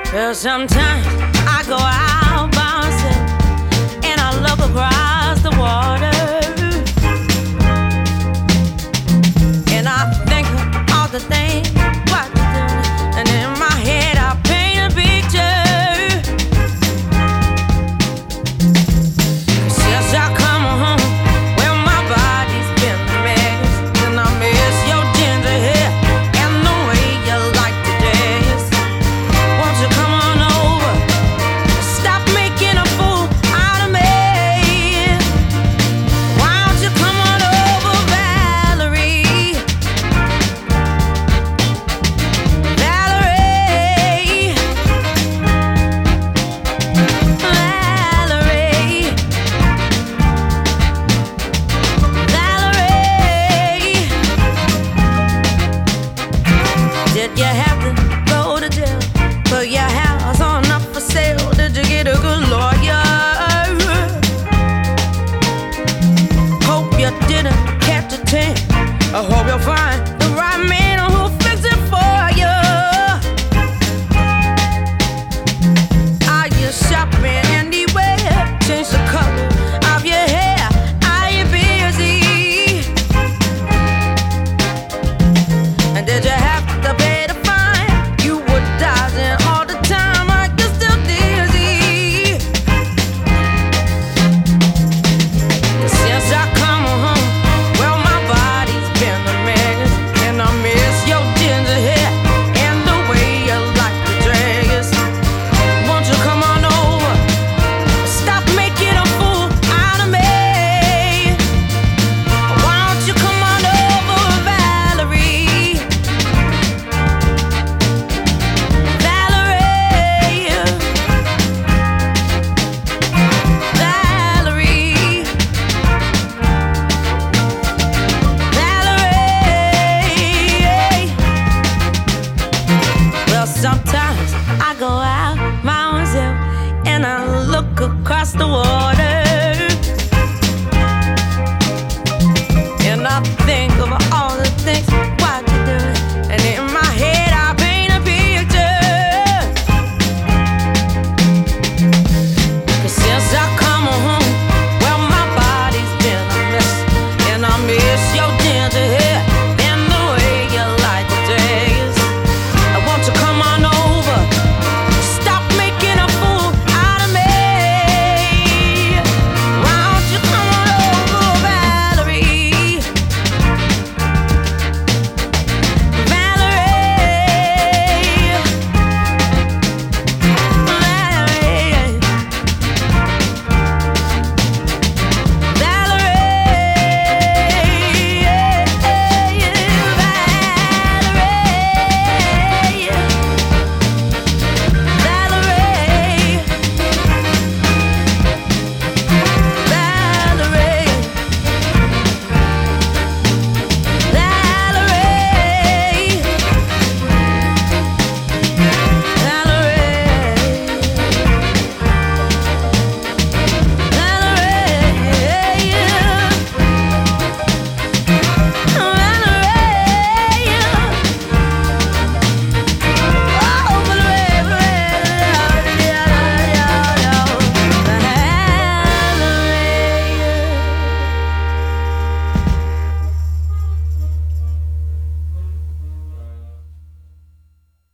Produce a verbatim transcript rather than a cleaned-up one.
Well, sometimes I go out by myself and I look across the water, and I think of all the things what you're doing, and in my head I paint a picture. Since I come home, well, my body's been a mess, and I miss your ginger hair and the way you like to dance. Won't you come on over? Stop making a fool out of me. Why don't you come on over, Valerie? Valerie, Valerie, Valerie. Did you have to go to jail? Put your house on up for sale? Did you get a good lawyer? Hope you didn't catch a tan. I hope you'll find the right man who'll fix it for you. Are you shopping anywhere? Change the color of your hair. Are you busy? And did you have to pay the fine? You were dodging all the time. Are you still dizzy? Since I come home, well, my body's been a mess, and I miss your ginger hair and the way you like to dress. Won't you come on over? Stop making a fool out of me. Why don't you come on over, Valerie? Valerie, Valerie, Valerie. Well, sometimes